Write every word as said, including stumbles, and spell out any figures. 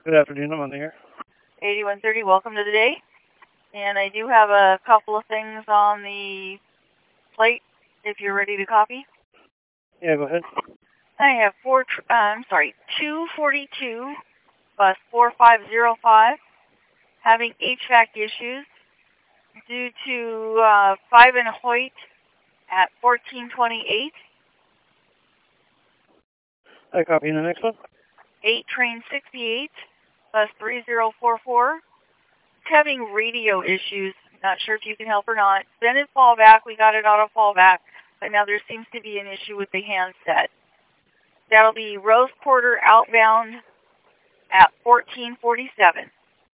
Good afternoon, I'm on the air. eighty-one thirty, welcome to the day. And I do have a couple of things on the plate if you're ready to copy. Yeah, go ahead. I have four, uh, I'm sorry, two forty-two, bus four five zero five, having H V A C issues due to uh, five and Hoyt at fourteen twenty-eight. I copy the next one. eight train sixty-eight, bus three zero four four. It's having radio issues. Not sure if you can help or not. Then in fallback, we got it auto fallback, but now there seems to be an issue with the handset. That'll be Rose Porter outbound at fourteen forty-seven.